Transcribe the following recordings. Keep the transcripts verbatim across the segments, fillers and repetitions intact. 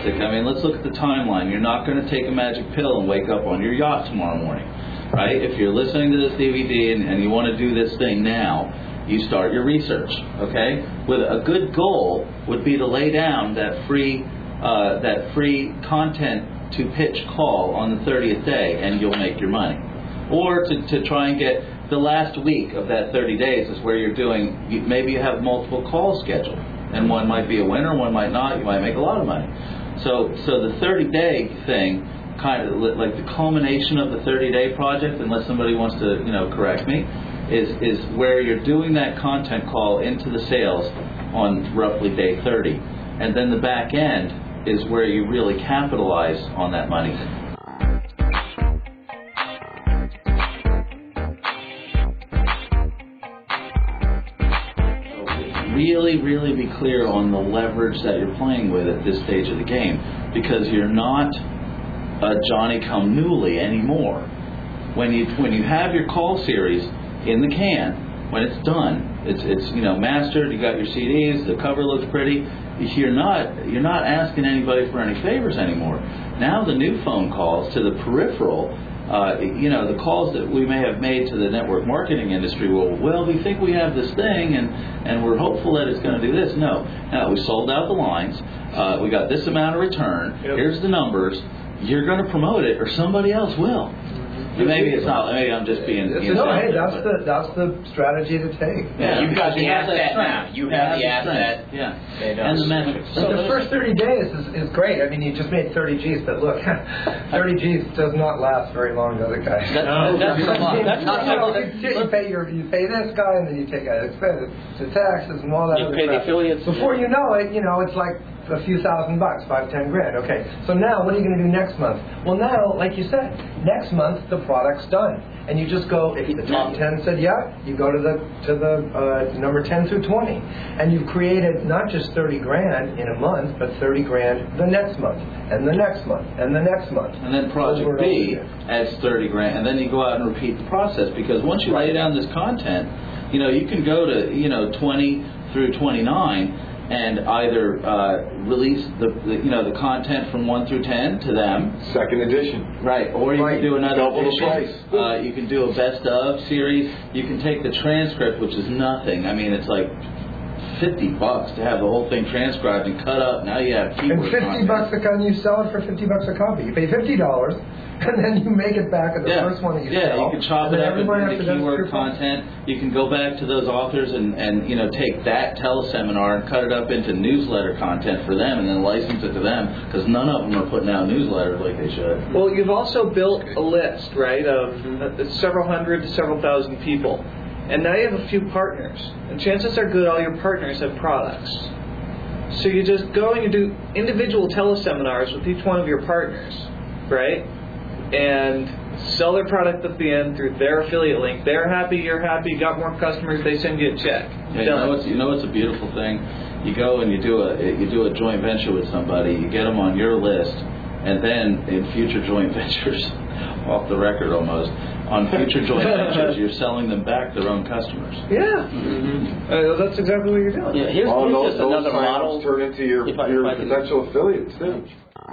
realistic. I mean, let's look at the timeline. You're not going to take a magic pill and wake up on your yacht tomorrow morning, right? If you're listening to this D V D and, and you want to do this thing now, you start your research, okay? With a good goal would be to lay down that free uh, that free content to pitch call on the thirtieth day, and you'll make your money. Or to, to try and get the last week of that thirty days is where you're doing, you, maybe you have multiple calls scheduled, and one might be a winner, one might not, you might make a lot of money. So so the thirty day thing, kind of like the culmination of the thirty day project, unless somebody wants to, you know, correct me, is is where you're doing that content call into the sales on roughly day thirty. And then the back end is where you really capitalize on that money. Really, really be clear on the leverage that you're playing with at this stage of the game, because you're not a Johnny-come-newly anymore. When you when you have your call series in the can, when it's done, it's it's you know mastered. You got your C Ds. The cover looks pretty. You're not you're not asking anybody for any favors anymore. Now the new phone calls to the peripheral, uh, you know, the calls that we may have made to the network marketing industry. Well, well, we think we have this thing, and and we're hopeful that it's going to do this. No, no, we sold out the lines. Uh, we got this amount of return. Yep. Here's the numbers. You're going to promote it, or somebody else will. Maybe it's not. Maybe I'm just being. being no, hey, that's the that's the strategy to take. Yeah, you've got the asset now. You have the asset. Yeah, and the metrics. So the first thirty days is, is great. I mean, you just made thirty G's, but look, thirty G's does not last very long, does it, guys? That's, no, that's, that's, that's not. You, know, you, you pay your you pay this guy, and then you take out expenses, the taxes, and all that. You other pay crap. the affiliates. Before you know it, you know it's like a few thousand bucks, five, ten grand. Okay, so now what are you going to do next month? Well, now, like you said, next month the product's done, and you just go. If the top ten said yeah, you go to the to the uh, number ten through twenty, and you've created not just thirty grand in a month, but thirty grand the next month, and the next month, and the next month. And then Project B adds thirty grand, and then you go out and repeat the process, because once you lay down this content, you know you can go to you know twenty through twenty-nine. And either uh, release the, the you know the content from one through ten to them, second edition, right? Or you right. can do another Double edition. The price. Uh, you can do a best of series. You can take the transcript, which is nothing. I mean, it's like fifty bucks to have the whole thing transcribed and cut up. Now you have keyword and fifty content. bucks a copy. You sell it for fifty bucks a copy. You pay fifty dollars, and then you make it back at the yeah. first one that you yeah, sell. Yeah, you can chop it up into into keyword content. You can go back to those authors and, and you know take that teleseminar and cut it up into newsletter content for them, and then license it to them, because none of them are putting out newsletters like they should. Well, you've also built a list, right, of uh, several hundred to several thousand people. And now you have a few partners. And chances are good all your partners have products. So you just go and you do individual teleseminars with each one of your partners, right? And sell their product at the end through their affiliate link. They're happy, you're happy, you got more customers, they send you a check. Yeah, you know what's you know what's a beautiful thing? You go and you do a you do a joint venture with somebody, you get them on your list, and then in future joint ventures, off the record almost, on future joint ventures, you're selling them back their own customers. Yeah, mm-hmm. uh, that's exactly what you're doing. Yeah, here's, All here's those, just those another model. turn into your, if I, your if I potential affiliates too.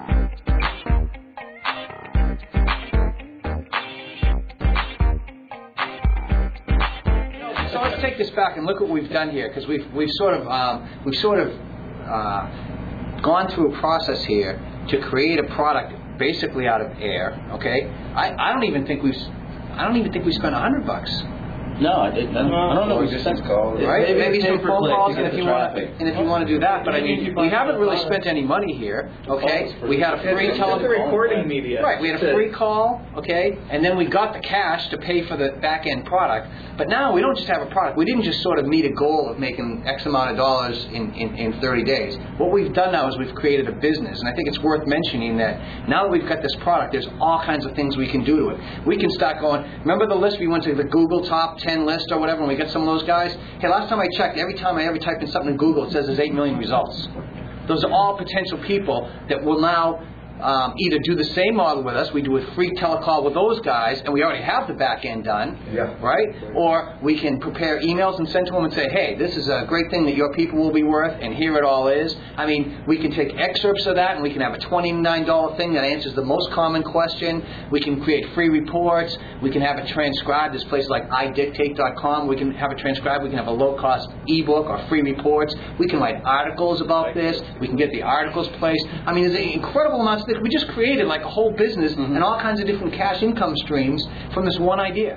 So let's take this back and look what we've done here, because we've we've sort of um, we've sort of uh, gone through a process here to create a product basically out of air. Okay, I, I don't even think we've I don't even think we spent a hundred bucks. No, I didn't. I don't, I don't know. We just calls, right? Maybe, Maybe some phone calls, and if you want, traffic. and if you want to do that. But I mean, we haven't really spent any money here. Okay, we had a free telephone recording media. Right, we had a free call. Okay, and then we got the cash to pay for the back end product. But now we don't just have a product. We didn't just sort of meet a goal of making X amount of dollars in, in, in thirty days. What we've done now is we've created a business, and I think it's worth mentioning that now that we've got this product, there's all kinds of things we can do to it. We can start going. Remember the list we went to, the Google top ten list or whatever. When we get some of those guys, hey, last time I checked, every time I ever type in something in Google, it says there's eight million results. Those are all potential people that will now um, either do the same model with us, we do a free telecall with those guys, and we already have the back end done, Yeah. right? Or we can prepare emails and send to them and say, hey, this is a great thing that your people will be worth, and here it all is. I mean, we can take excerpts of that, and we can have a twenty-nine dollars thing that answers the most common question. We can create free reports. We can have it transcribed. There's places like i dictate dot com. We can have it transcribed. We can have a low-cost ebook or free reports. We can write articles about this. We can get the articles placed. I mean, there's incredible amounts of this. We just created like a whole business mm-hmm. and all kinds of different cash income streams from this one idea.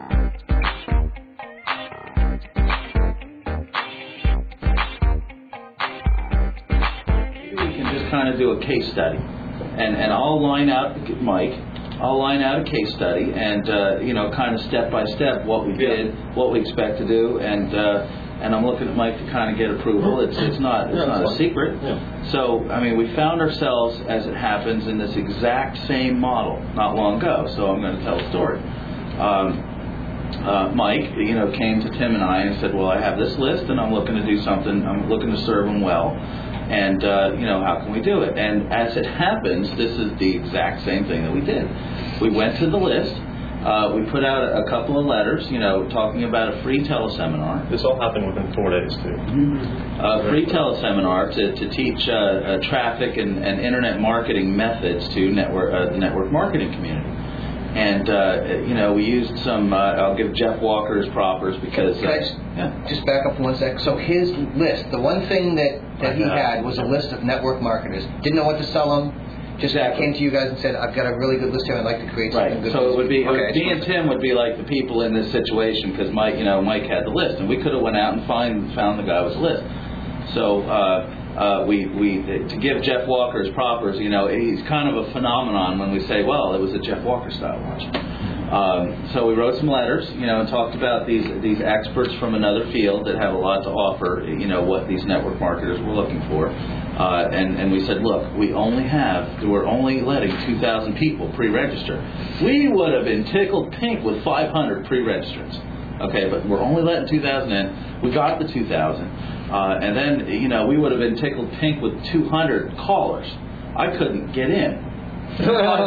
We can just kind of do a case study, and and I'll line out Mike. I'll line out a case study, and uh, you know, kind of step by step what we did, yeah. what we expect to do, and uh, and I'm looking at Mike to kind of get approval. It's it's not it's yeah, not a secret. Yeah. So I mean, we found ourselves, as it happens, in this exact same model not long ago. So I'm going to tell a story. Um, uh, Mike, you know, came to Tim and I and said, "Well, I have this list, and I'm looking to do something. I'm looking to serve them well." And, uh, you know, how can we do it? And as it happens, this is the exact same thing that we did. We went to the list. Uh, we put out a, a couple of letters, you know, talking about a free teleseminar. This all happened within four days, too. Mm-hmm. A free teleseminar to, to teach uh, uh, traffic and, and internet marketing methods to network uh, the network marketing community. And, uh, you know, we used some, uh, I'll give Jeff Walker his propers because... Can I just, yeah. just back up for one sec? So his list, the one thing that, that he had was a list of network marketers. Didn't know what to sell them. Just exactly. came to you guys and said, I've got a really good list here. I'd like to create something right. good. So it would be, okay. me and Tim would be like the people in this situation because Mike, you know, Mike had the list. And we could have went out and find, found the guy with the list. So... Uh, Uh, we, we to give Jeff Walker his propers, you know, he's kind of a phenomenon when we say, well, it was a Jeff Walker style watch. Um, so we wrote some letters, you know, and talked about these these experts from another field that have a lot to offer, you know, what these network marketers were looking for. Uh, and, and we said, look, we only have, we're only letting two thousand people pre-register. We would have been tickled pink with five hundred pre-registrants. Okay, but we're only letting two thousand in. We got the two thousand. Uh, and then, you know, we would have been tickled pink with two hundred callers. I couldn't get in. and,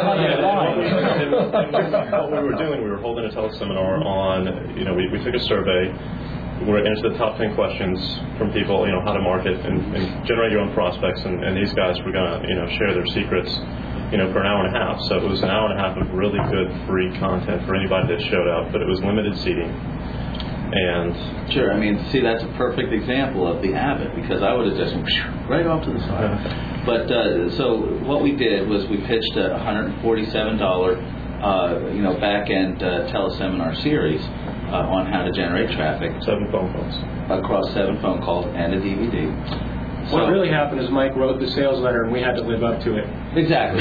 and, and what we were doing, we were holding a teleseminar on, you know, we, we took a survey. We were answering the top ten questions from people, you know, how to market and, and generate your own prospects. And, and these guys were going to, you know, share their secrets, you know, for an hour and a half. So it was an hour and a half of really good free content for anybody that showed up, but it was limited seating. And sure, I mean, see, that's a perfect example of the Abbott, because I would have just went right off to the side. But uh, so what we did was we pitched a one hundred forty-seven dollars, uh, you know, back-end uh, teleseminar series uh, on how to generate traffic. Seven phone calls. Across seven phone calls and a D V D. What so, really happened is Mike wrote the sales letter and we had to live up to it. Exactly.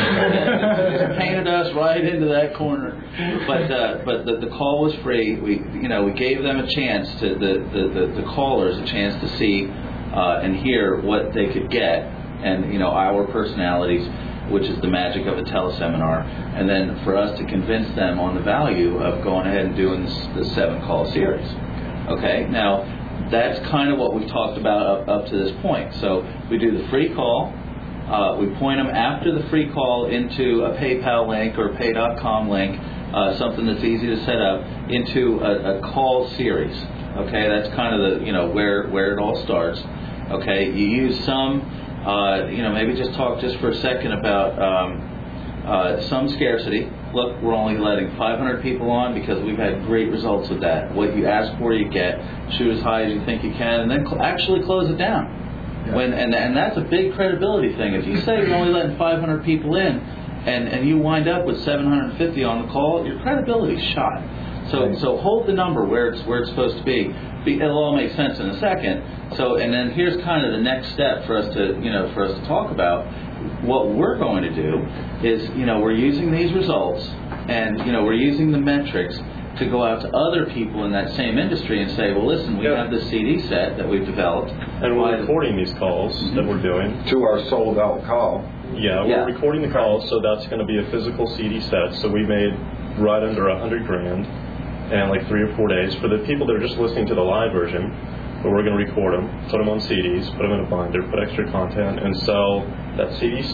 It painted us right into that corner. But uh, but the, the call was free. We you know we gave them a chance to the the, the, the callers a chance to see uh, and hear what they could get, and you know our personalities, which is the magic of a teleseminar, and then for us to convince them on the value of going ahead and doing this, this seven call series. Okay, now. That's kind of what we've talked about up, up to this point. So we do the free call. Uh, we point them after the free call into a PayPal link or pay dot com link, uh, something that's easy to set up, into a, a call series. Okay, that's kind of the, you know, where, where it all starts. Okay, you use some, uh, you know, maybe just talk just for a second about um, uh, some scarcity. Look, we're only letting five hundred people on because we've had great results with that. What you ask for, you get. Shoot as high as you think you can, and then cl- actually close it down. Yeah. When and and that's a big credibility thing. If you say you're only letting five hundred people in, and, and you wind up with seven hundred fifty on the call, your credibility's shot. So right. so hold the number where it's where it's supposed to be. be. It'll all make sense in a second. So and then here's kind of the next step for us to you know for us to talk about. What we're going to do is, you know, we're using these results and, you know, we're using the metrics to go out to other people in that same industry and say, well, listen, we yeah. have this C D set that we've developed. And we're recording these calls mm-hmm. that we're doing. To our sold-out call. Yeah, we're yeah. recording the calls, so that's going to be a physical C D set. So we made right under a hundred grand in like three or four days. For the people that are just listening to the live version, but we're going to record them, put them on C Ds, put them in a binder, put extra content, and sell that C D set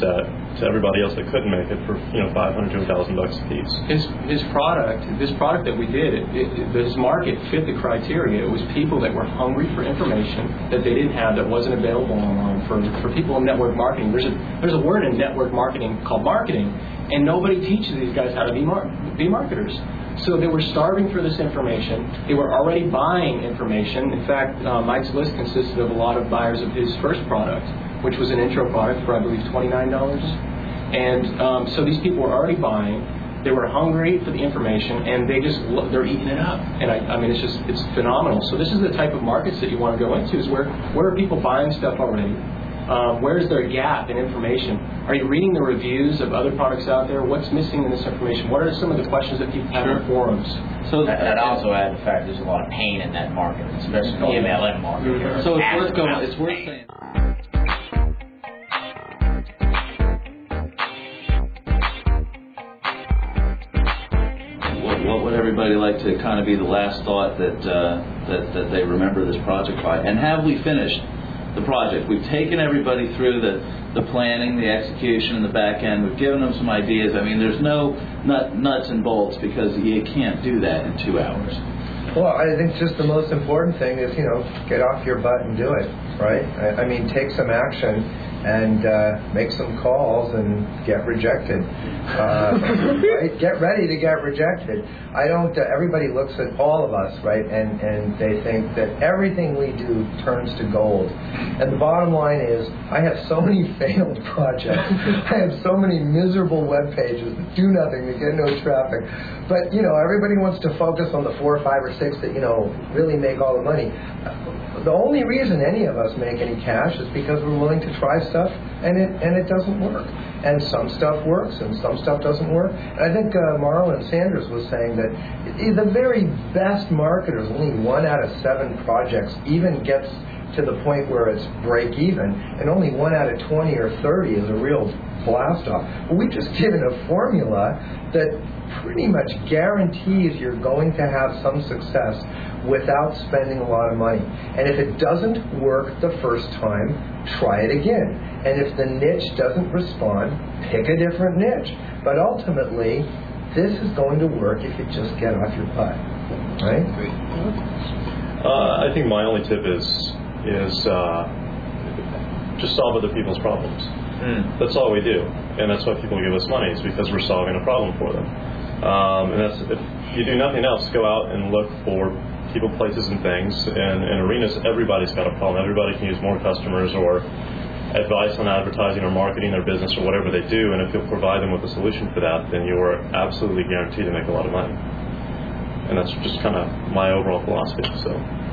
to everybody else that couldn't make it for you know five hundred to a thousand bucks a piece. His his product, this product that we did, it, it, his market fit the criteria. It was people that were hungry for information that they didn't have, that wasn't available online. For for people in network marketing, there's a there's a word in network marketing called marketing, and nobody teaches these guys how to be mar- be marketers. So they were starving for this information. They were already buying information. In fact, uh, Mike's list consisted of a lot of buyers of his first product, which was an intro product for, I believe, twenty-nine dollars. And um, so these people were already buying. They were hungry for the information, and they just they're eating it up. And I, I mean, it's just it's phenomenal. So this is the type of markets that you want to go into: is where where are people buying stuff already? Um, where's their gap in information? Are you reading the reviews of other products out there? What's missing in this information? What are some of the questions that people have in forums? So that, that also adds the fact there's a lot of pain in that market, especially the M L M market. Mm-hmm. So it's worth going. It's worth saying. What would everybody like to kind of be the last thought that uh, that that they remember this project by? And have we finished the project? We've taken everybody through the, the planning, the execution, and the back end. We've given them some ideas. I mean, there's no nut, nuts and bolts because you can't do that in two hours. Well, I think just the most important thing is, you know, get off your butt and do it, right? I, I mean, take some action and uh, make some calls and get rejected. Uh, right? Get ready to get rejected. I don't. Uh, everybody looks at all of us, right, and and they think that everything we do turns to gold. And the bottom line is, I have so many failed projects. I have so many miserable web pages that do nothing, that get no traffic. But you know, everybody wants to focus on the four or five or six that you know really make all the money. The only reason any of us make any cash is because we're willing to try stuff and it and it doesn't work. And some stuff works and some stuff doesn't work. And I think uh, Marlon Sanders was saying that the very best marketers, only one out of seven projects even gets to the point where it's break even, and only one out of twenty or thirty is a real blast off. Well, we've just given a formula that pretty much guarantees you're going to have some success without spending a lot of money. And if it doesn't work the first time, try it again. And if the niche doesn't respond, pick a different niche. But ultimately, this is going to work if you just get off your butt. Right? Uh, I think my only tip is is uh, just solve other people's problems. Mm. That's all we do, and that's why people give us money, is because we're solving a problem for them. Um, and that's, if you do nothing else, go out and look for people, places, and things. And in arenas, everybody's got a problem. Everybody can use more customers or advice on advertising or marketing their business or whatever they do. And if you'll provide them with a solution for that, then you are absolutely guaranteed to make a lot of money. And that's just kind of my overall philosophy. So,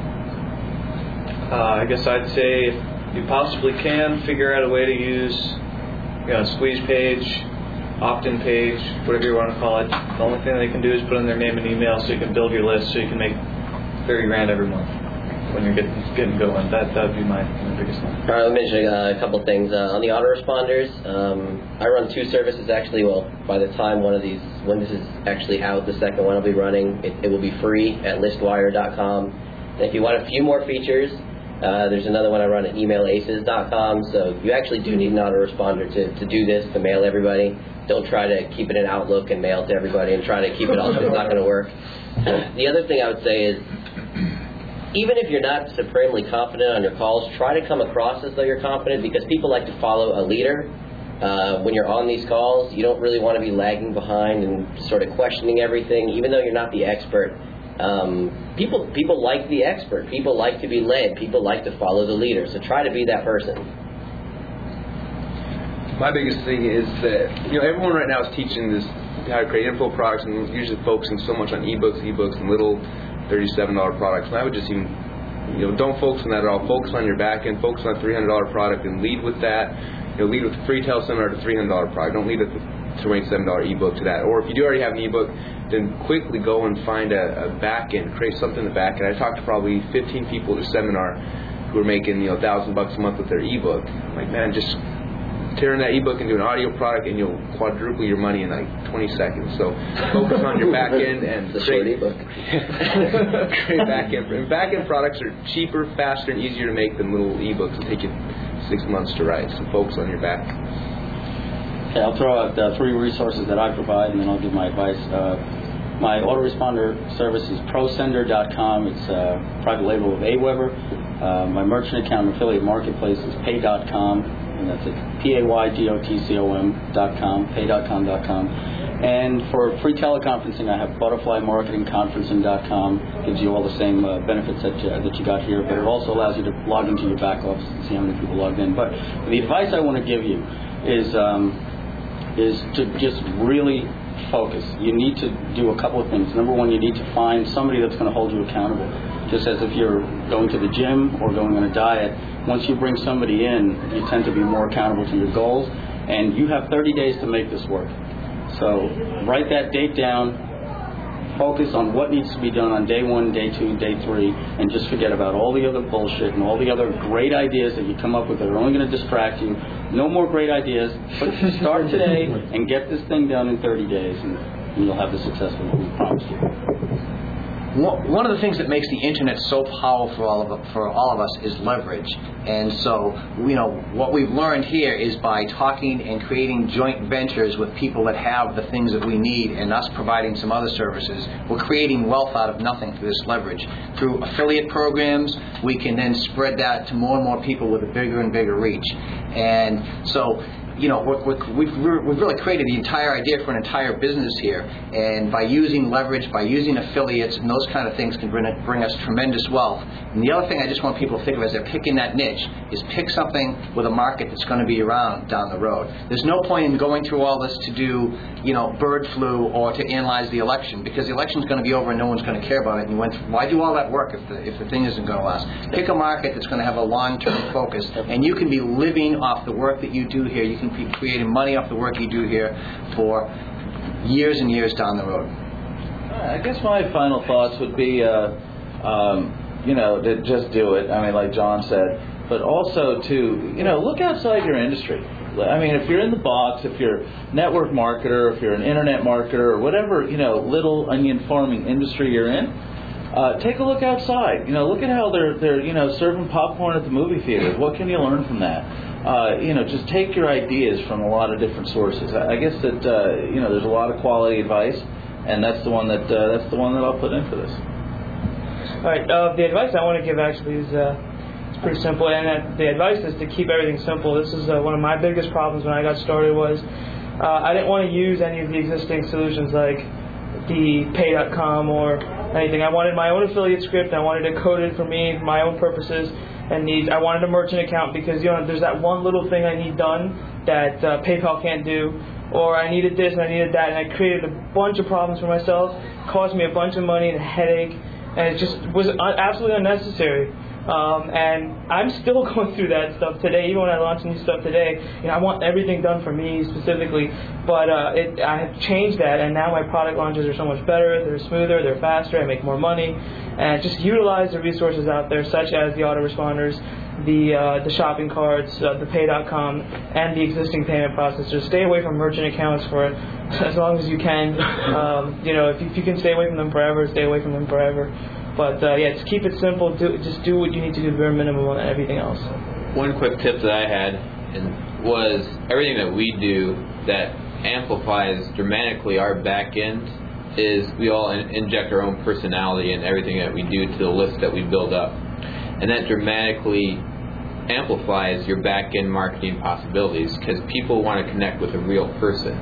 uh, I guess I'd say if you possibly can, figure out a way to use, you know, a squeeze page, opt-in page, whatever you want to call it. The only thing they can do is put in their name and email so you can build your list so you can make thirty grand every month when you're getting getting going. That that would be my, my biggest one. All right, I'll mention uh, a couple things. Uh, on the autoresponders, um, I run two services actually. Well, by the time one of these, when this is actually out, the second one I'll be running, it, it will be free at listwire dot com. And if you want a few more features, Uh, there's another one I run at email aces dot com, so you actually do need an autoresponder to, to do this, to mail everybody. Don't try to keep it in Outlook and mail it to everybody and try to keep it all. It's not going to work. The other thing I would say is, even if you're not supremely confident on your calls, try to come across as though you're confident, because people like to follow a leader. Uh, when you're on these calls, you don't really want to be lagging behind and sort of questioning everything, even though you're not the expert. Um, people people like the expert. People like to be led. People like to follow the leader. So try to be that person. My biggest thing is that, you know, everyone right now is teaching this how to create info products and usually focusing so much on ebooks, ebooks, and little thirty-seven dollars products. And I would just even, you know, don't focus on that at all. Focus on your back end. Focus on a three hundred dollars product and lead with that. You know, lead with a free teleseminar to three hundred dollars product. Don't lead with a twenty-seven dollars ebook to that. Or if you do already have an ebook, then quickly go and find a, a back end, create something in the back end. I talked to probably fifteen people at a seminar who are making, you know, a thousand bucks a month with their ebook. I'm like, man, just turn that ebook into an audio product and you'll quadruple your money in like twenty seconds. So focus on your back end and the create, short ebook. create back end. And back end products are cheaper, faster, and easier to make than little ebooks. It'll take you six months to write. So focus on your back. Okay, I'll throw out uh, three resources that I provide, and then I'll give my advice. Uh, my autoresponder service is prosender dot com. It's a private label of AWeber. Uh, my merchant account and affiliate marketplace is pay dot com, and that's at P A Y D O T C O M dot com, pay dot com dot com. And for free teleconferencing, I have butterfly marketing conferencing dot com. Gives you all the same uh, benefits that you, that you got here, but it also allows you to log into your back office and see how many people logged in. But the advice I want to give you is um, is to just really focus. You need to do a couple of things. Number one, you need to find somebody that's going to hold you accountable. Just as if you're going to the gym or going on a diet, once you bring somebody in, you tend to be more accountable to your goals, and you have thirty days to make this work. So write that date down, focus on what needs to be done on day one, day two, day three, and just forget about all the other bullshit and all the other great ideas that you come up with that are only going to distract you. No more great ideas, but start today and get this thing done in thirty days, and you'll have the success that we promised you. One of the things that makes the internet so powerful for all of for all of us is leverage. And so, you know, what we've learned here is by talking and creating joint ventures with people that have the things that we need, and us providing some other services, we're creating wealth out of nothing through this leverage. Through affiliate programs, we can then spread that to more and more people with a bigger and bigger reach. And so, you know, we're, we're, we've, we've really created the entire idea for an entire business here, and by using leverage, by using affiliates and those kind of things can bring, bring us tremendous wealth. And the other thing I just want people to think of as they're picking that niche is pick something with a market that's going to be around down the road. There's no point in going through all this to do, you know, bird flu or to analyze the election, because the election's going to be over and no one's going to care about it. And you went, why do all that work if the, if the thing isn't going to last? Pick a market that's going to have a long-term focus, and you can be living off the work that you do here. You can be creating money off the work you do here for years and years down the road. I guess my final thoughts would be, uh, um, you know, to just do it. I mean, like John said, but also to, you know, look outside your industry. I mean, if you're in the box, if you're a network marketer, if you're an internet marketer, or whatever, you know, little onion farming industry you're in, uh, take a look outside. You know, look at how they're they're you know serving popcorn at the movie theater. What can you learn from that? Uh, you know, just take your ideas from a lot of different sources. I, I guess that uh, you know there's a lot of quality advice, and that's the one that uh, that's the one that I'll put in for this. All right. Uh, the advice I want to give actually is uh, it's pretty simple, and uh, the advice is to keep everything simple. This is uh, one of my biggest problems when I got started was uh, I didn't want to use any of the existing solutions like the pay dot com or anything. I wanted my own affiliate script. I wanted it coded for me, for my own purposes and needs. I wanted a merchant account because, you know, there's that one little thing I need done that uh, PayPal can't do, or I needed this and I needed that, and I created a bunch of problems for myself, cost me a bunch of money and a headache, and it just was un- absolutely unnecessary. Um, and I'm still going through that stuff today. Even when I launch new stuff today, you know, I want everything done for me specifically. But uh, it, I have changed that, and now my product launches are so much better. They're smoother, they're faster, I make more money, and just utilize the resources out there, such as the autoresponders, the uh, the shopping carts, uh, the pay dot com, and the existing payment processors. Stay away from merchant accounts for as long as you can. Um, you know, if you, if you can stay away from them forever, stay away from them forever. But uh, yeah, just keep it simple. Do just do what you need to do, bare minimum, on everything else. One quick tip that I had and was everything that we do that amplifies dramatically our back end is we all in- inject our own personality in everything that we do to the list that we build up, and that dramatically amplifies your back end marketing possibilities because people want to connect with a real person,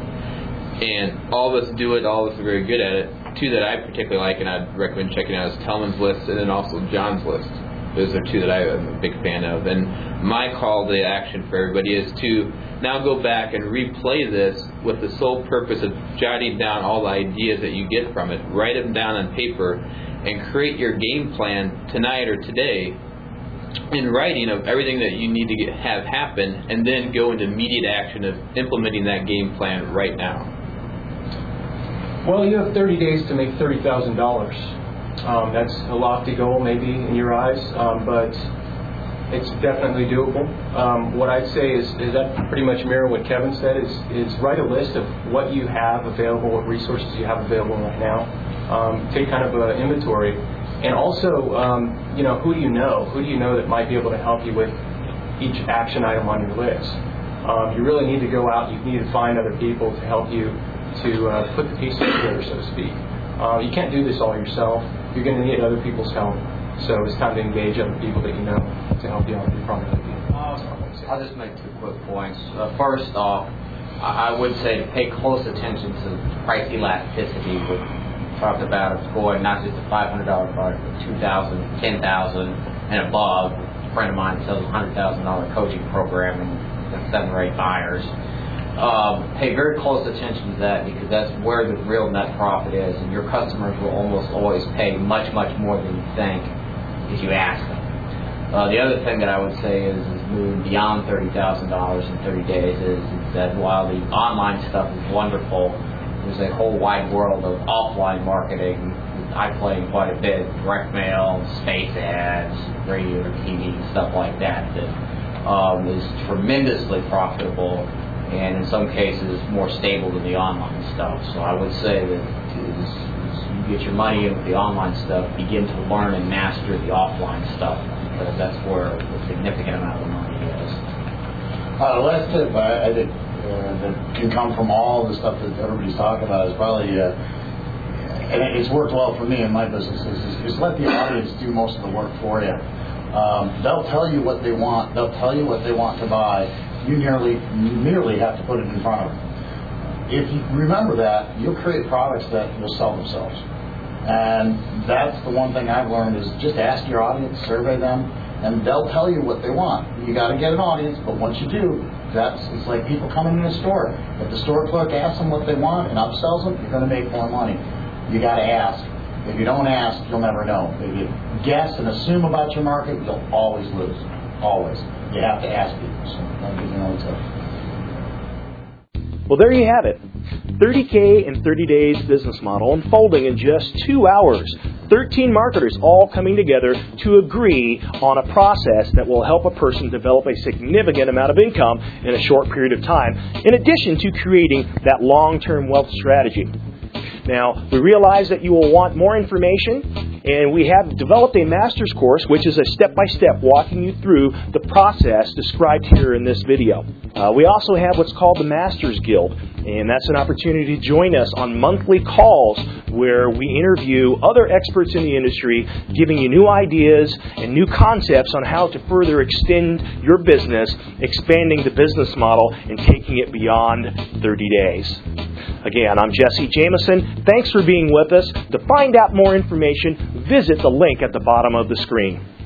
and all of us do it. All of us are very good at it. Two that I particularly like and I'd recommend checking out is Tellman's list and then also John's list. Those are two that I'm a big fan of. And my call to action for everybody is to now go back and replay this with the sole purpose of jotting down all the ideas that you get from it. Write them down on paper and create your game plan tonight or today in writing of everything that you need to get, have happen, and then go into immediate action of implementing that game plan right now. Well, you have thirty days to make thirty thousand dollars. Um, that's a lofty goal, maybe, in your eyes, um, but it's definitely doable. Um, what I'd say is, is that pretty much mirror what Kevin said, is, is write a list of what you have available, what resources you have available right now. Um, take kind of an inventory. And also, um, you know, who do you know? Who do you know that might be able to help you with each action item on your list? Um, you really need to go out. You need to find other people to help you to uh, put the pieces together, so to speak. Uh, you can't do this all yourself. You're going to need other people's help. So it's time to engage other people that you know to help you out with your product idea. I'll just make two quick points. Uh, first off, I would say to pay close attention to price elasticity. We talked about it going not just a five hundred dollars product, but two thousand dollars, ten thousand dollars, and above. A friend of mine sells a one hundred thousand dollars coaching program and seven or eight buyers. Um, pay very close attention to that because that's where the real net profit is, and your customers will almost always pay much, much more than you think if you ask them. Uh, the other thing that I would say is, is moving beyond thirty thousand dollars in thirty days is, is that while the online stuff is wonderful, there's a whole wide world of offline marketing. I play in quite a bit, direct mail, space ads, radio, T V, stuff like that, that um, is tremendously profitable and in some cases more stable than the online stuff. So I would say that as, as you get your money in with the online stuff, begin to learn and master the offline stuff. Because that's where a significant amount of the money is. Uh, the last tip I, I think uh, that can come from all the stuff that everybody's talking about is probably, uh, and it's worked well for me in my businesses, is, is let the audience do most of the work for you. Um, they'll tell you what they want. They'll tell you what they want to buy. You merely, merely have to put it in front of them. If you remember that, you'll create products that will sell themselves. And that's the one thing I've learned is just ask your audience, survey them, and they'll tell you what they want. You got to get an audience, but once you do, that's it's like people coming in the store. If the store clerk asks them what they want and upsells them, you're going to make more money. You got to ask. If you don't ask, you'll never know. If you guess and assume about your market, you'll always lose. Always. You have to ask people. So that'll give you another tip. Well, there you have it. thirty K in thirty days business model unfolding in just two hours. thirteen marketers all coming together to agree on a process that will help a person develop a significant amount of income in a short period of time, in addition to creating that long-term wealth strategy. Now, we realize that you will want more information, and we have developed a master's course, which is a step-by-step walking you through the process described here in this video. Uh, we also have what's called the Masters Guild, and that's an opportunity to join us on monthly calls where we interview other experts in the industry, giving you new ideas and new concepts on how to further extend your business, expanding the business model, and taking it beyond thirty days. Again, I'm Jesse Jameson. Thanks for being with us. To find out more information, visit the link at the bottom of the screen.